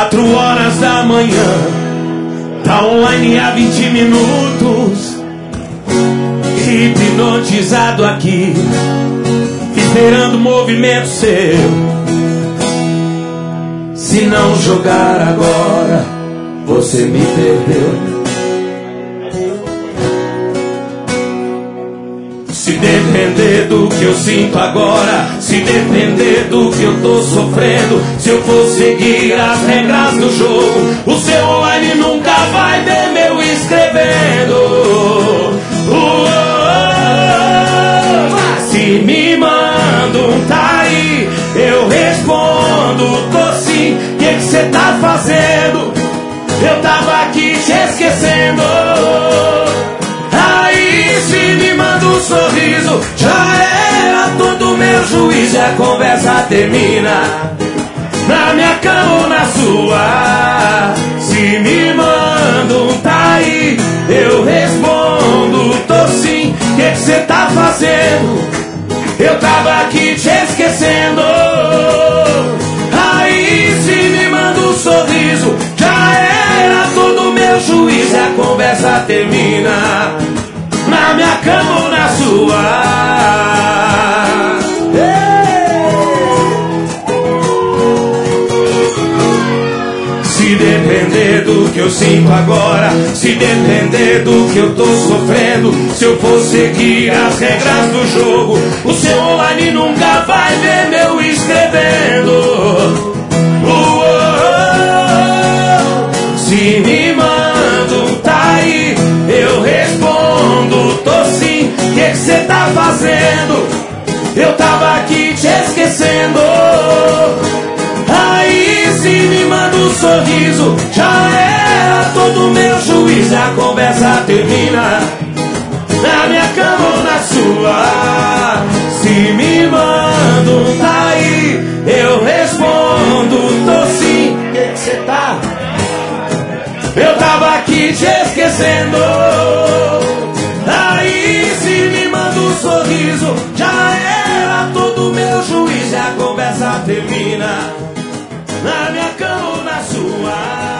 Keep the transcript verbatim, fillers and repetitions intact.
Quatro horas da manhã, tá online há vinte minutos, hipnotizado aqui, esperando o movimento seu. Se não jogar agora, você me perdeu. Se depender do que eu sinto agora, se depender do que eu tô sofrendo, se eu for seguir as regras do jogo, o seu online nunca vai ver meu escrevendo. Uou, se me manda um tá aí, eu respondo, tô sim. O que cê tá fazendo? Eu tava aqui te esquecendo. Aí se me manda um sorriso, já era todo meu juízo e a conversa termina na minha cama ou na sua. Se me manda um tá aí, eu respondo, tô sim. O que cê tá fazendo? Eu tava aqui te esquecendo. Aí se me manda um sorriso, já era todo meu juízo e a conversa termina na minha cama ou na sua. Se depender do que eu sinto agora, se depender do que eu tô sofrendo, se eu for seguir as regras do jogo, o seu online nunca vai ver meu escrevendo. Uou, se me manda um tá aí, eu respondo, tô sim. O que cê tá fazendo? Eu tava aqui te esquecendo. Aí se me manda um sorriso, já era todo meu juízo, a conversa termina na minha cama ou na sua. Se me manda um tá aí, eu respondo, tô sim. O que cê tá? Eu tava aqui te esquecendo. Aí se me manda um sorriso, já era todo meu juízo, a conversa termina na minha cama ou na sua.